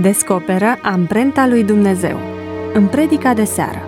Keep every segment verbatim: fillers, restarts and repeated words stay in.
Descoperă amprenta lui Dumnezeu în predica de seară.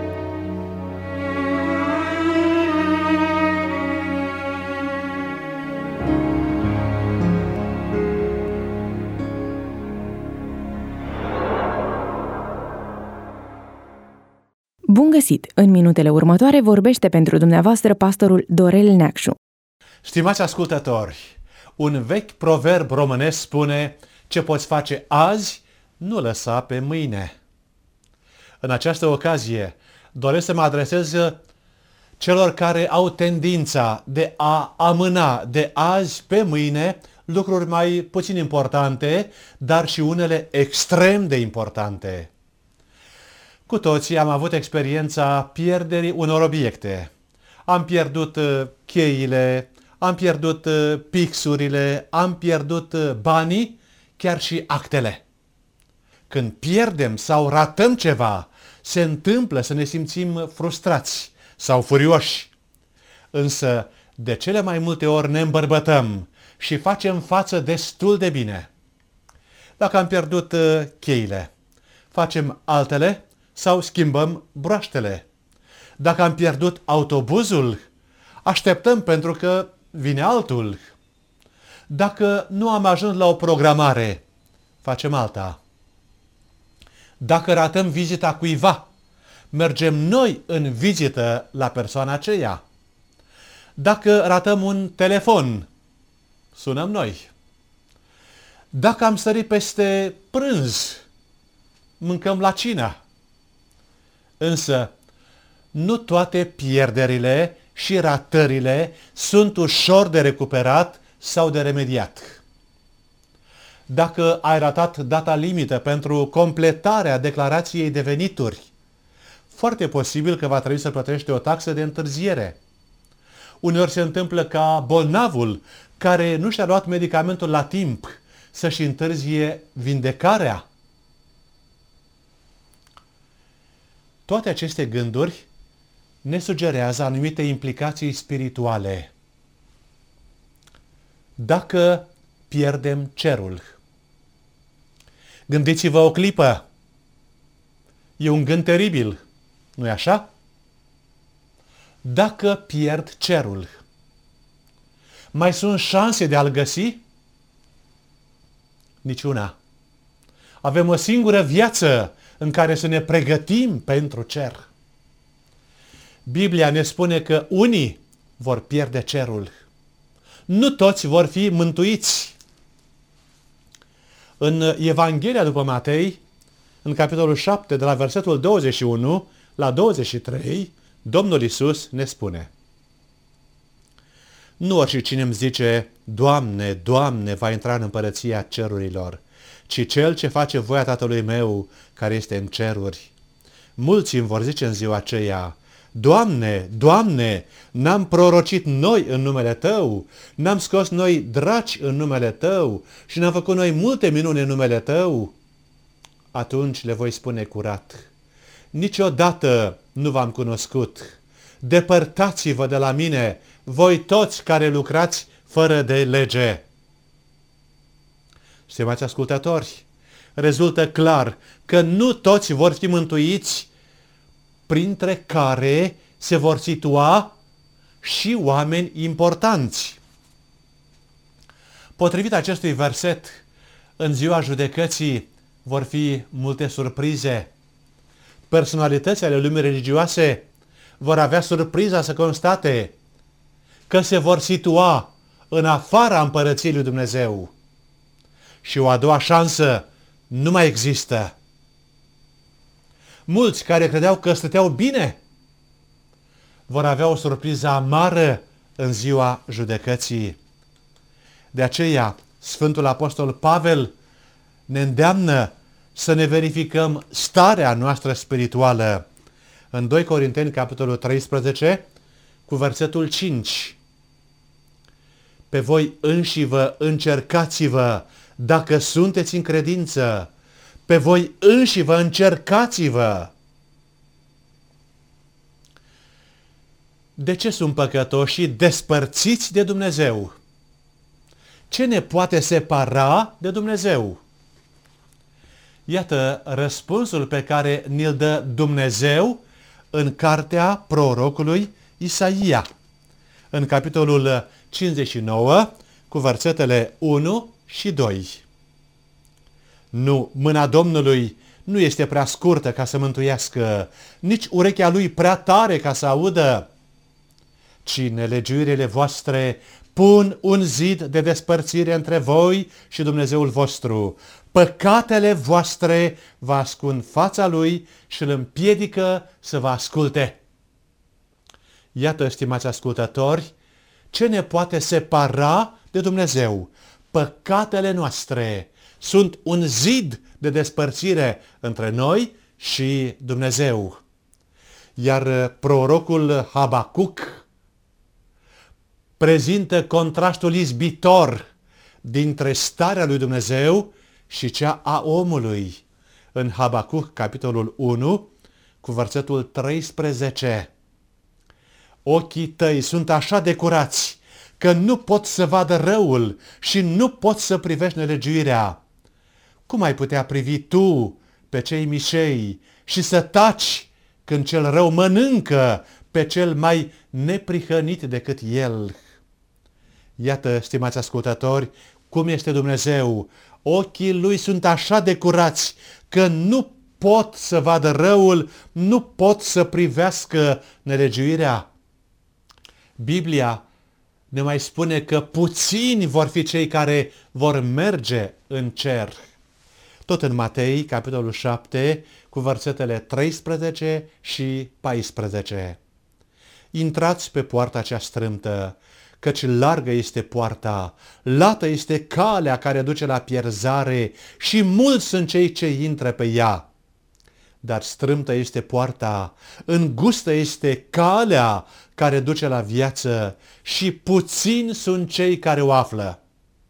Bun găsit! În minutele următoare vorbește pentru dumneavoastră pastorul Dorel Neacșu. Stimați ascultători, un vechi proverb românesc spune: ce poți face azi, nu lăsa pe mâine. În această ocazie doresc să mă adresez celor care au tendința de a amâna de azi pe mâine lucruri mai puțin importante, dar și unele extrem de importante. Cu toții am avut experiența pierderii unor obiecte. Am pierdut cheile, am pierdut pixurile, am pierdut banii, chiar și actele. Când pierdem sau ratăm ceva, se întâmplă să ne simțim frustrați sau furioși. Însă, de cele mai multe ori ne îmbărbătăm și facem față destul de bine. Dacă am pierdut cheile, facem altele sau schimbăm broaștele. Dacă am pierdut autobuzul, așteptăm pentru că vine altul. Dacă nu am ajuns la o programare, facem alta. Dacă ratăm vizita cuiva, mergem noi în vizită la persoana aceea. Dacă ratăm un telefon, sunăm noi. Dacă am sărit peste prânz, mâncăm la cină. Însă, nu toate pierderile și ratările sunt ușor de recuperat sau de remediat. Dacă ai ratat data limită pentru completarea declarației de venituri, foarte posibil că va trebui să plătești o taxă de întârziere. Uneori se întâmplă ca bolnavul care nu și-a luat medicamentul la timp să-și întârzie vindecarea. Toate aceste gânduri ne sugerează anumite implicații spirituale. Dacă pierdem cerul, gândiți-vă o clipă, e un gând teribil, nu-i așa? Dacă pierd cerul, mai sunt șanse de a-l găsi? Niciuna. Avem o singură viață în care să ne pregătim pentru cer. Biblia ne spune că unii vor pierde cerul. Nu toți vor fi mântuiți. În Evanghelia după Matei, în capitolul șapte, de la versetul douăzeci și unu la douăzeci și trei, Domnul Iisus ne spune: nu oricine îmi zice, Doamne, Doamne, va intra în împărăția cerurilor, ci cel ce face voia Tatălui meu care este în ceruri. Mulți îmi vor zice în ziua aceea: Doamne, Doamne, n-am prorocit noi în numele Tău, n-am scos noi draci în numele Tău și n-am făcut noi multe minuni în numele Tău? Atunci le voi spune curat: niciodată nu v-am cunoscut. Depărtați-vă de la mine, voi toți care lucrați fără de lege. Stimați ascultători, rezultă clar că nu toți vor fi mântuiți, printre care se vor situa și oameni importanți. Potrivit acestui verset, în ziua judecății vor fi multe surprize. Personalitățile ale lumii religioase vor avea surpriza să constate că se vor situa în afara împărăției lui Dumnezeu. Și o a doua șansă nu mai există. Mulți care credeau că stăteau bine vor avea o surpriză amară în ziua judecății. De aceea, Sfântul Apostol Pavel ne îndeamnă să ne verificăm starea noastră spirituală. În doi Corinteni, capitolul treisprezece, cu versetul cinci. Pe voi înșivă încercați-vă dacă sunteți în credință. Pe voi înșivă încercați-vă. De ce sunt păcătoși despărțiți de Dumnezeu? Ce ne poate separa de Dumnezeu? Iată răspunsul pe care ni-l dă Dumnezeu în cartea prorocului Isaia, în capitolul cincizeci și nouă, cu versetele unu și doi. Nu, mâna Domnului nu este prea scurtă ca să mântuiască, nici urechea lui prea tare ca să audă, ci nelegiuirile voastre pun un zid de despărțire între voi și Dumnezeul vostru. Păcatele voastre vă ascund fața lui și îl împiedică să vă asculte. Iată, stimați ascultători, ce ne poate separa de Dumnezeu. Păcatele noastre sunt un zid de despărțire între noi și Dumnezeu. Iar prorocul Habacuc prezintă contrastul izbitor dintre starea lui Dumnezeu și cea a omului. În Habacuc, capitolul unu, cu versetul treisprezece. Ochii tăi sunt așa de curați că nu pot să vadă răul și nu pot să privești nelegiuirea. Cum ai putea privi tu pe cei mișei și să taci când cel rău mănâncă pe cel mai neprihănit decât el? Iată, stimați ascultători, cum este Dumnezeu. Ochii lui sunt așa de curați că nu pot să vadă răul, nu pot să privească nelegiuirea. Biblia ne mai spune că puțini vor fi cei care vor merge în cer. Tot în Matei, capitolul șapte, cu versetele treisprezece și paisprezece. Intrați pe poarta cea strâmtă, căci largă este poarta, lată este calea care duce la pierzare și mulți sunt cei ce intră pe ea. Dar strâmtă este poarta, îngustă este calea care duce la viață și puțini sunt cei care o află.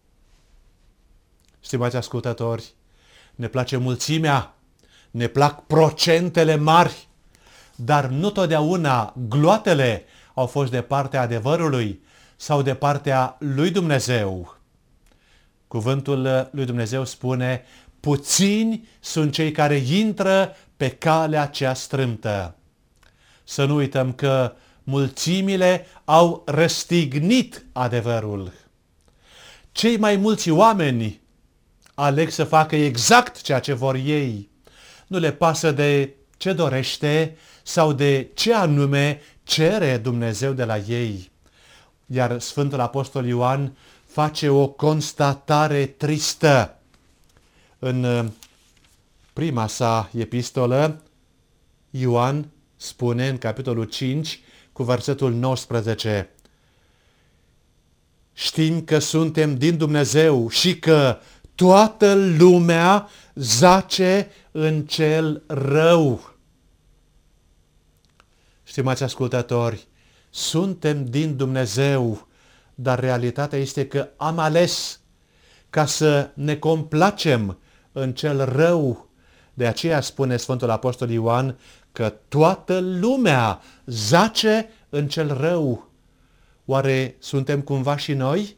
Stimați ascultători, ne place mulțimea, ne plac procentele mari, dar nu totdeauna gloatele au fost de partea adevărului sau de partea lui Dumnezeu. Cuvântul lui Dumnezeu spune: puțini sunt cei care intră pe calea cea strâmtă. Să nu uităm că mulțimile au răstignit adevărul. Cei mai mulți oameni aleg să facă exact ceea ce vor ei. Nu le pasă de ce dorește sau de ce anume cere Dumnezeu de la ei. Iar Sfântul Apostol Ioan face o constatare tristă. În prima sa epistolă, Ioan spune în capitolul cinci, cu versetul nouăsprezece: știm că suntem din Dumnezeu și că toată lumea zace în cel rău. Stimați ascultători, suntem din Dumnezeu, dar realitatea este că am ales ca să ne complacem în cel rău. De aceea spune Sfântul Apostol Ioan că toată lumea zace în cel rău. Oare suntem cumva și noi?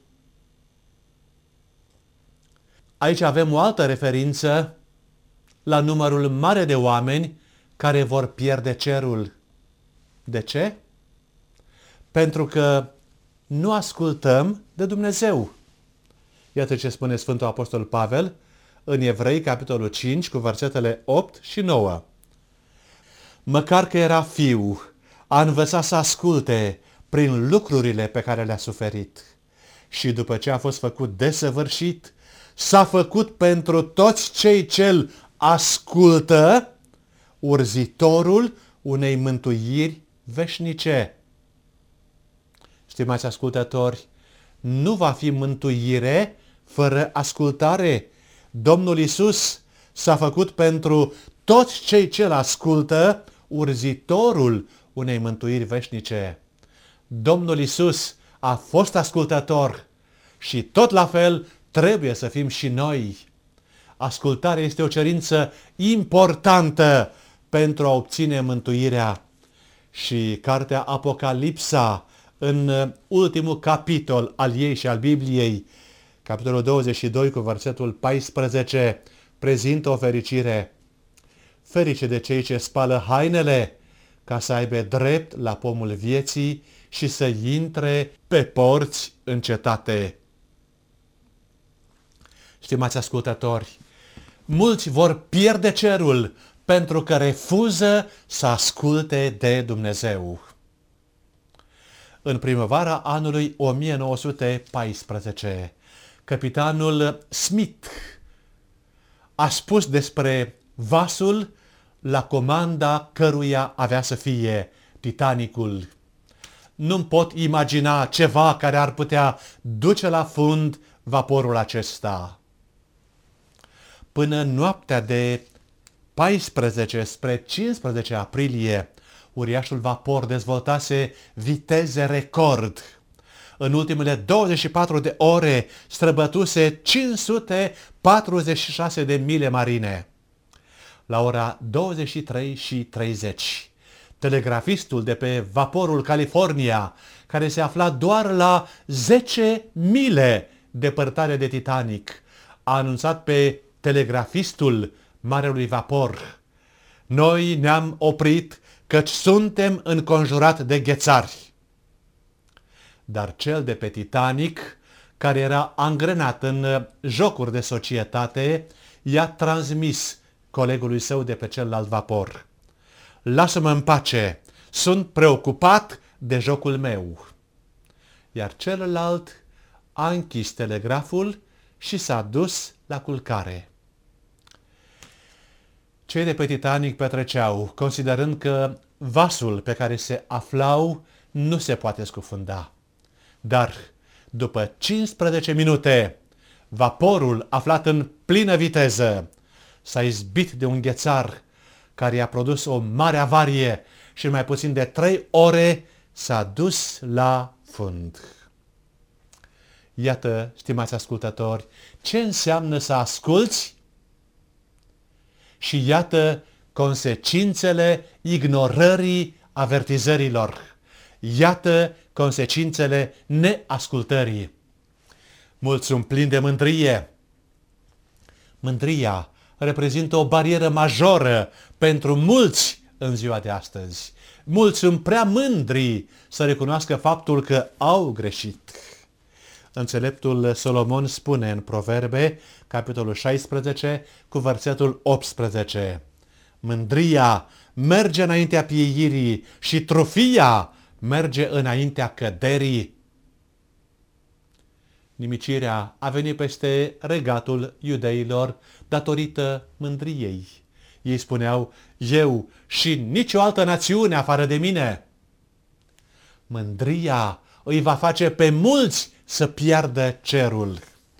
Aici avem o altă referință la numărul mare de oameni care vor pierde cerul. De ce? Pentru că nu ascultăm de Dumnezeu. Iată ce spune Sfântul Apostol Pavel în Evrei, capitolul cinci, cu versetele opt și nouă. Măcar că era fiu, a învățat să asculte prin lucrurile pe care le-a suferit. Și după ce a fost făcut desăvârșit, s-a făcut pentru toți cei ce-l ascultă urzitorul unei mântuiri veșnice. Stimați ascultători, nu va fi mântuire fără ascultare. Domnul Iisus s-a făcut pentru toți cei ce-l ascultă urzitorul unei mântuiri veșnice. Domnul Iisus a fost ascultător și tot la fel trebuie să fim și noi. Ascultarea este o cerință importantă pentru a obține mântuirea. Și cartea Apocalipsa, în ultimul capitol al ei și al Bibliei, capitolul douăzeci și doi cu versetul paisprezece, prezintă o fericire. Ferice de cei ce spală hainele ca să aibă drept la pomul vieții și să intre pe porți în cetate. Stimați ascultători, mulți vor pierde cerul pentru că refuză să asculte de Dumnezeu. În primăvara anului o mie nouă sute paisprezece, capitanul Smith a spus despre vasul la comanda căruia avea să fie Titanicul: nu-mi pot imagina ceva care ar putea duce la fund vaporul acesta. Până noaptea de paisprezece spre cincisprezece aprilie, uriașul vapor dezvoltase viteze record. În ultimele douăzeci și patru de ore străbătuse cinci sute patruzeci și șase de mile marine. La ora douăzeci și trei și treizeci, telegrafistul de pe vaporul California, care se afla doar la zece mile depărtare de Titanic, a anunțat pe telegrafistul marelui vapor: noi ne-am oprit căci suntem înconjurat de ghețari. Dar cel de pe Titanic, care era angrenat în jocuri de societate, i-a transmis colegului său de pe celălalt vapor: lasă-mă în pace, sunt preocupat de jocul meu. Iar celălalt a închis telegraful și s-a dus la culcare. Cei de pe Titanic petreceau, considerând că vasul pe care se aflau nu se poate scufunda. Dar, după cincisprezece minute, vaporul, aflat în plină viteză, s-a izbit de un ghețar care i-a produs o mare avarie și în mai puțin de trei ore s-a dus la fund. Iată, stimați ascultători, ce înseamnă să asculți și iată consecințele ignorării avertizărilor. Iată consecințele neascultării. Mulți sunt plini de mândrie. Mândria reprezintă o barieră majoră pentru mulți în ziua de astăzi. Mulți sunt prea mândri să recunoască faptul că au greșit. Înțeleptul Solomon spune în Proverbe, capitolul șaisprezece, cu versetul optsprezece: mândria merge înaintea pieirii și trufia merge înaintea căderii. Nimicirea a venit peste regatul iudeilor datorită mândriei. Ei spuneau: eu și nicio altă națiune afară de mine. Mândria îi va face pe mulți să piardă cerul.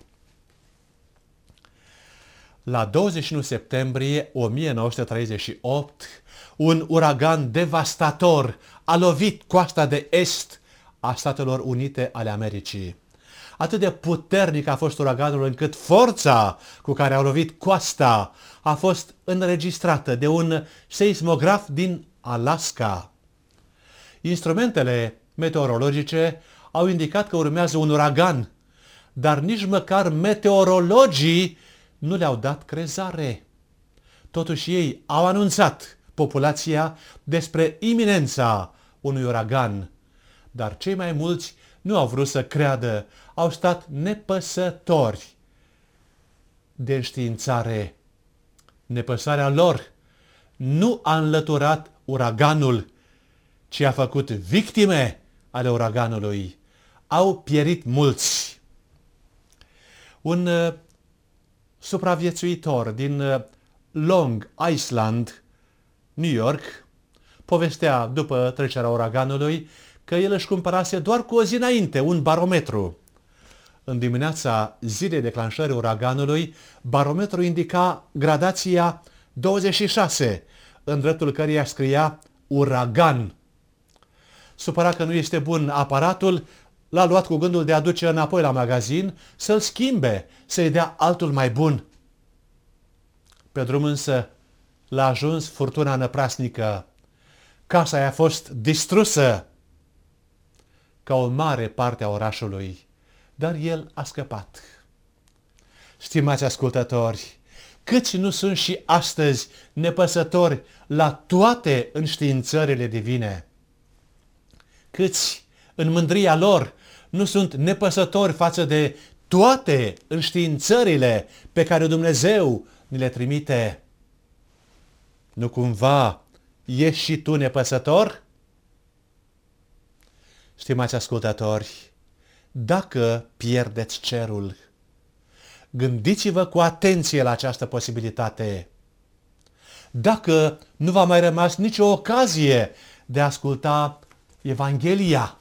La douăzeci și unu septembrie o mie nouă sute treizeci și opt, un uragan devastator a lovit coasta de est a Statelor Unite ale Americii. Atât de puternic a fost uraganul încât forța cu care a lovit coasta a fost înregistrată de un seismograf din Alaska. Instrumentele meteorologice au indicat că urmează un uragan, dar nici măcar meteorologii nu le-au dat crezare. Totuși ei au anunțat populația despre iminența unui uragan, dar cei mai mulți nu au vrut să creadă, au stat nepăsători de înștiințare. Nepăsarea lor nu a înlăturat uraganul, ci a făcut victime ale uraganului. Au pierit mulți. Un uh, supraviețuitor din uh, Long Island, New York, povestea după trecerea uraganului că el își cumpărase doar cu o zi înainte un barometru. În dimineața zilei declanșării uraganului, barometrul indica gradația douăzeci și șase, în dreptul căreia scria uragan. Supărat că nu este bun aparatul, l-a luat cu gândul de a duce înapoi la magazin să-l schimbe, să-i dea altul mai bun. Pe drum însă l-a ajuns furtuna năprasnică. Casa i-a fost distrusă ca o mare parte a orașului, dar el a scăpat. Stimați ascultători, câți nu sunt și astăzi nepăsători la toate înștiințările divine? Câți în mândria lor nu sunt nepăsători față de toate înștiințările pe care Dumnezeu ni le trimite? Nu cumva ești și tu nepăsător? Stimați ascultători, dacă pierdeți cerul, gândiți-vă cu atenție la această posibilitate. Dacă nu v-a mai rămas nicio ocazie de a asculta Evanghelia,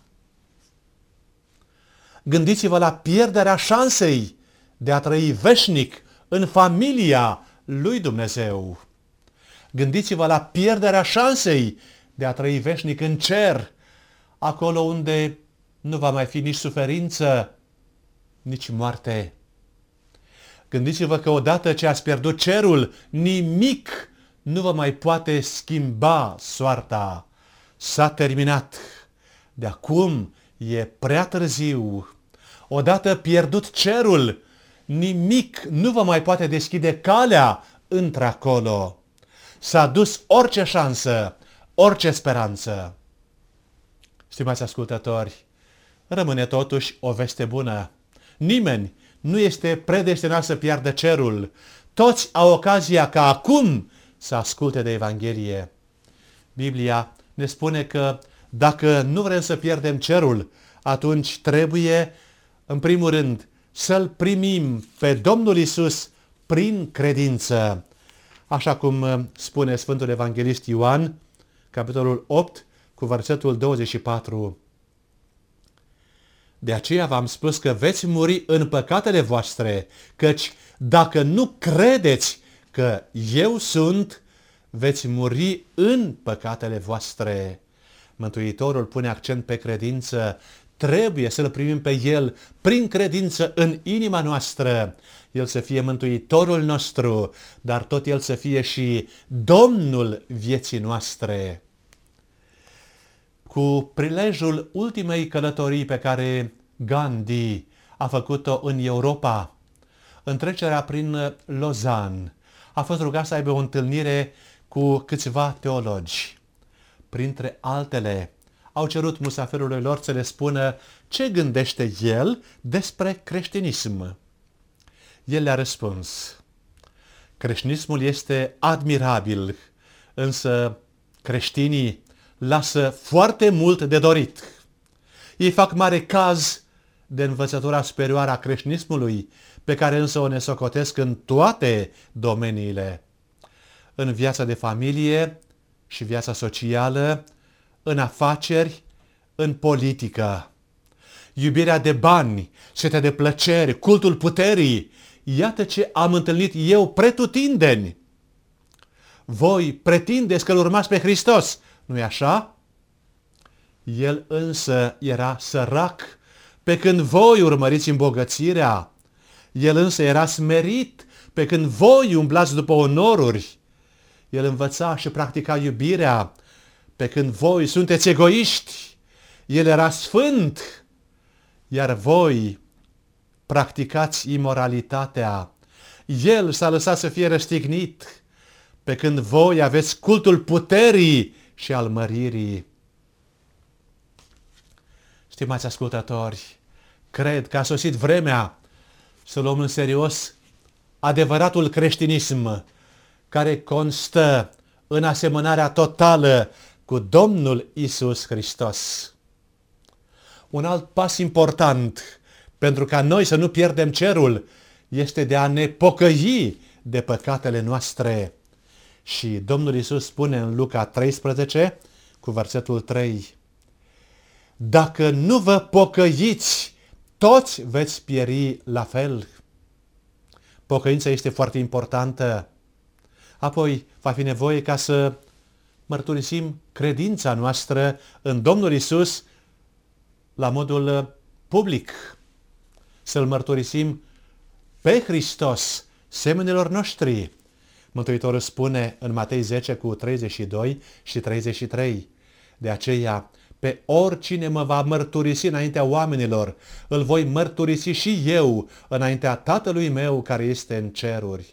gândiți-vă la pierderea șansei de a trăi veșnic în familia lui Dumnezeu. Gândiți-vă la pierderea șansei de a trăi veșnic în cer, acolo unde nu va mai fi nici suferință, nici moarte. Gândiți-vă că odată ce ați pierdut cerul, nimic nu vă mai poate schimba soarta. S-a terminat. De acum e prea târziu. Odată pierdut cerul, nimic nu vă mai poate deschide calea într-acolo. S-a dus orice șansă, orice speranță. Stimați ascultători, rămâne totuși o veste bună. Nimeni nu este predestinat să piardă cerul. Toți au ocazia ca acum să asculte de Evanghelie. Biblia ne spune că dacă nu vrem să pierdem cerul, atunci trebuie, în primul rând, să-L primim pe Domnul Iisus prin credință. Așa cum spune Sfântul Evanghelist Ioan, capitolul opt, cu versetul douăzeci și patru. De aceea v-am spus că veți muri în păcatele voastre, căci dacă nu credeți că eu sunt, veți muri în păcatele voastre. Mântuitorul pune accent pe credință. Trebuie să-L primim pe El prin credință în inima noastră. El să fie Mântuitorul nostru, dar tot El să fie și Domnul vieții noastre. Cu prilejul ultimei călătorii pe care Gandhi a făcut-o în Europa, în trecerea prin Lausanne, a fost rugat să aibă o întâlnire cu câțiva teologi. Printre altele, au cerut musafirului lor să le spună ce gândește el despre creștinism. El le-a răspuns: creștinismul este admirabil, însă creștinii lasă foarte mult de dorit. Ei fac mare caz de învățătura superioară a creștinismului, pe care însă o nesocotesc în toate domeniile. În viața de familie și viața socială, în afaceri, în politică. Iubirea de bani, setea de plăceri, cultul puterii, iată ce am întâlnit eu pretutindeni. Voi pretindeți că îl urmați pe Hristos, nu-i așa? El însă era sărac, pe când voi urmăriți îmbogățirea. El însă era smerit, pe când voi umblați după onoruri. El învăța și practica iubirea, pe când voi sunteți egoiști. El era sfânt, iar voi practicați imoralitatea. El s-a lăsat să fie răstignit, pe când voi aveți cultul puterii și al măririi. Stimați ascultători, cred că a sosit vremea să luăm în serios adevăratul creștinism, care constă în asemănarea totală cu Domnul Iisus Hristos. Un alt pas important pentru ca noi să nu pierdem cerul este de a ne pocăi de păcatele noastre. Și Domnul Iisus spune în Luca treisprezece, cu versetul trei: dacă nu vă pocăiți, toți veți pieri la fel. Pocăința este foarte importantă. Apoi va fi nevoie ca să mărturisim credința noastră în Domnul Iisus la modul public. Să-L mărturisim pe Hristos semenilor noștri. Mântuitorul spune în Matei zece cu treizeci și doi și treizeci și trei: de aceea, pe oricine mă va mărturisi înaintea oamenilor, îl voi mărturisi și eu înaintea Tatălui meu care este în ceruri.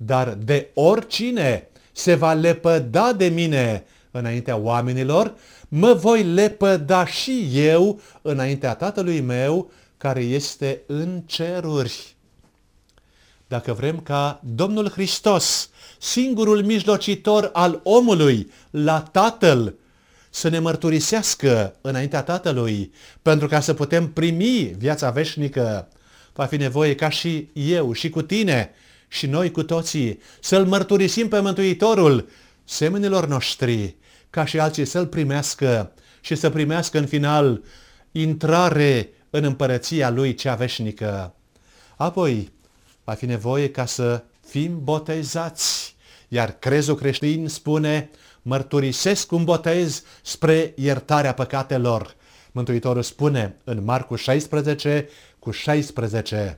dar de oricine se va lepăda de mine înaintea oamenilor, mă voi lepăda și eu înaintea Tatălui meu care este în ceruri. Dacă vrem ca Domnul Hristos, singurul mijlocitor al omului, la Tatăl, să ne mărturisească înaintea Tatălui, pentru ca să putem primi viața veșnică, va fi nevoie ca și eu și cu tine și noi cu toții să-L mărturisim pe Mântuitorul semenilor noștri, ca și alții să-L primească și să primească în final intrare în împărăția Lui cea veșnică. Apoi va fi nevoie ca să fim botezați, iar crezul creștin spune: mărturisesc un botez spre iertarea păcatelor. Mântuitorul spune în Marcu șaisprezece cu șaisprezece: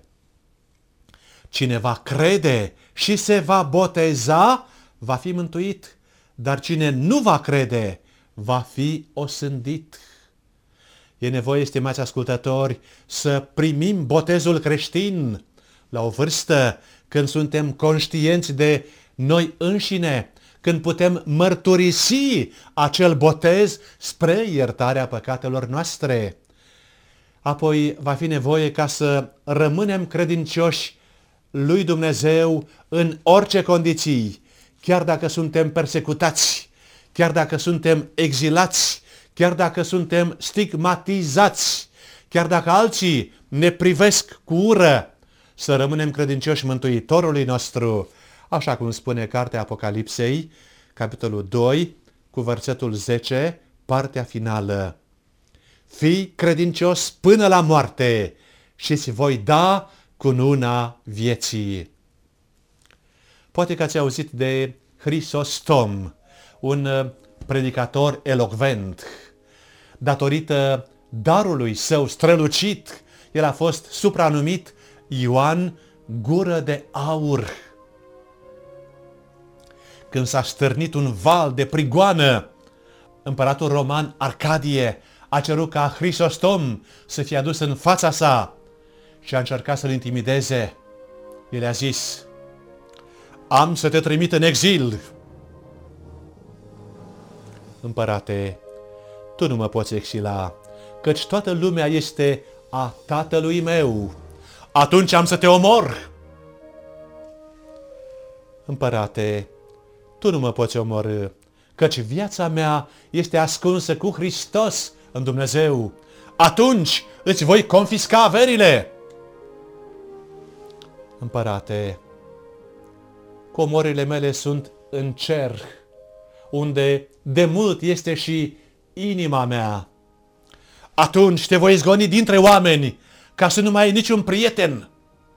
cine va crede și se va boteza, va fi mântuit, dar cine nu va crede, va fi osândit. E nevoie, stimați ascultători, să primim botezul creștin la o vârstă când suntem conștienți de noi înșine, când putem mărturisi acel botez spre iertarea păcatelor noastre. Apoi va fi nevoie ca să rămânem credincioși lui Dumnezeu în orice condiții, chiar dacă suntem persecutați, chiar dacă suntem exilați, chiar dacă suntem stigmatizați, chiar dacă alții ne privesc cu ură, să rămânem credincioși Mântuitorului nostru, așa cum spune cartea Apocalipsei, capitolul doi, cu versetul zece, partea finală. Fii credincios până la moarte și îți voi da cununa vieții. Poate că ați auzit de Hristostom, un predicator elocvent. Datorită darului său strălucit, el a fost supranumit Ioan Gură de Aur. Când s-a stârnit un val de prigoană, împăratul roman Arcadie a cerut ca Hristostom să fie adus în fața sa și a încercat să-l intimideze. El a zis: am să te trimit în exil. Împărate, tu nu mă poți exila, căci toată lumea este a tatălui meu. Atunci am să te omor. Împărate, tu nu mă poți omorî, căci viața mea este ascunsă cu Hristos în Dumnezeu. Atunci îți voi confisca averile. Împărate, comorile mele sunt în cer, unde de mult este și inima mea. Atunci te voi izgoni dintre oameni, ca să nu mai ai niciun prieten.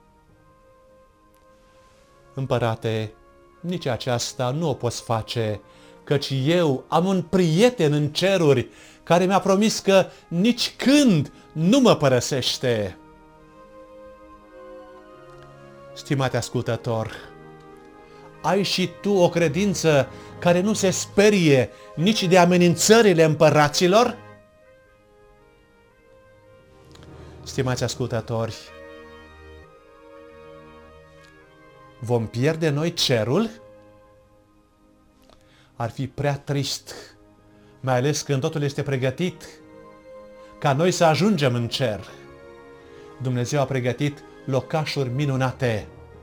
Împărate, nici aceasta nu o poți face, căci eu am un prieten în ceruri care mi-a promis că nici când nu mă părăsește. Stimate ascultător, ai și tu o credință care nu se sperie nici de amenințările împăraților? Stimați ascultători, vom pierde noi cerul? Ar fi prea trist, mai ales când totul este pregătit ca noi să ajungem în cer. Dumnezeu a pregătit locașuri minunate,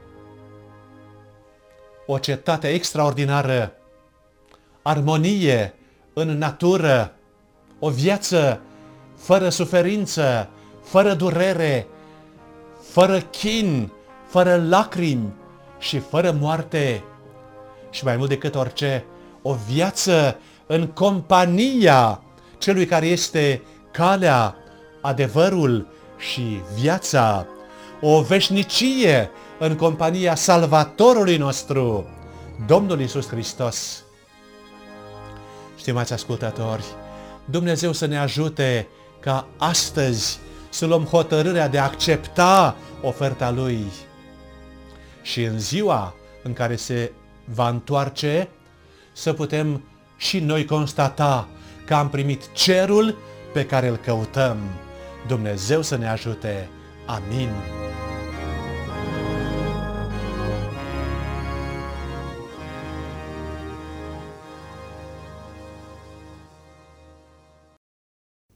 o cetate extraordinară, armonie în natură, o viață fără suferință, fără durere, fără chin, fără lacrimi și fără moarte. Și mai mult decât orice, o viață în compania celui care este calea, adevărul și viața. O veșnicie în compania Salvatorului nostru, Domnul Iisus Hristos. Stimați ascultători, Dumnezeu să ne ajute ca astăzi să luăm hotărârea de a accepta oferta Lui și în ziua în care se va întoarce să putem și noi constata că am primit cerul pe care îl căutăm. Dumnezeu să ne ajute. Amin.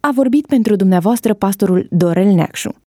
A vorbit pentru dumneavoastră pastorul Dorel Neacșu.